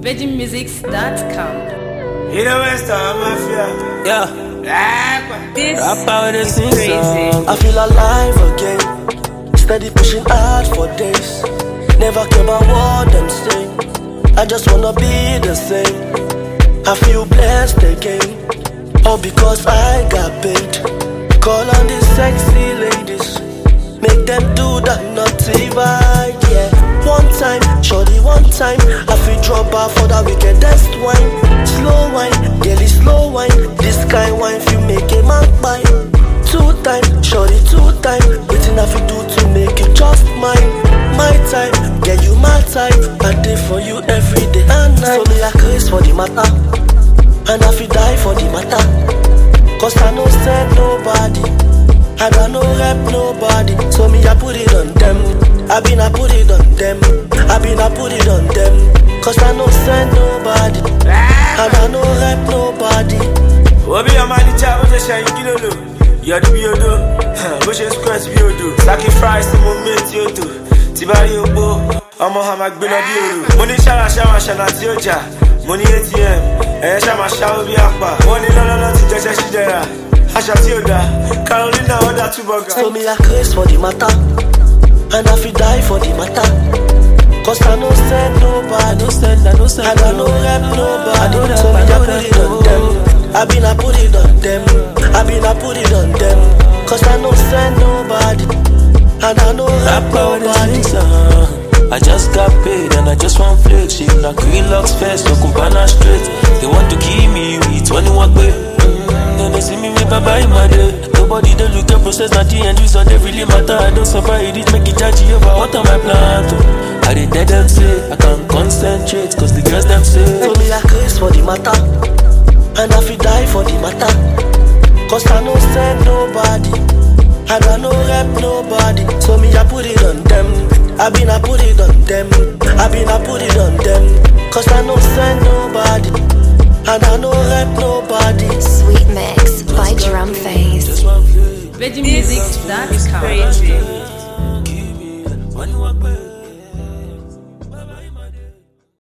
VeggieMusics.com. You know West Ham Mafia. Yeah. This Rap out the is sing crazy. song. I feel alive again. Steady pushing hard for days. Never care about what them say. I just wanna be the same. I feel blessed again. All because I got paid. Call on these sexy ladies. Make them do that naughty vibe, yeah. One time, shorty, one time. I feel drop out for that wickedest wine. Slow wine, girlie, slow wine. This kind wine feel make a man buy. Two time, shorty, two time. Waiting I feel do to make it just mine. My time, yeah, you my type. I did for you every day and night. So me a craze for the matter, and I feel die for the matter. Cause I no send nobody, I don't no rep nobody. So me I put it on them. I put it on them. I put it on them. Cause I no send nobody, I don't no rep nobody. Obi amani cha bo se you kilolo. You do biodo. Bo se squares biodo. Sacrifice the moment you do. Tibari obo. Omo ha ma gbe lo bi oru. Mo ni shara ti oja. Mo ni ATM. Shama shawo bi apa. Mo ni lolo ti je se shidera. Asha ti oda. Carolina order two burger. So me a craze for the matter, and I feel die for the matter. Cause I no send nobody, I don't no rep nobody. So me a put it on them. I put it on them. I put it on them. Cause I no send nobody, and I no rep Rap out the nobody. sing song. I just got paid and I just want flex. She na green locks first, no Cubana straight. They want to kill me with 21 way. Then they see me with Baba in my day. Nobody they look at process, not the end result, they really matter. I don't suffer, it make it judgy over what am I plan to. I did tell them say, I can't concentrate, cause the girls them say. So me a craze for the matter, and I feel die for the matter. Cause I no send nobody, I don't no rep nobody. So me I put it on them. I put it on them. I put it on them. Cause I no send nobody, and I no rep nobody. Sweet Mix by Drum Phase. VeggieMusics.com. Crazy.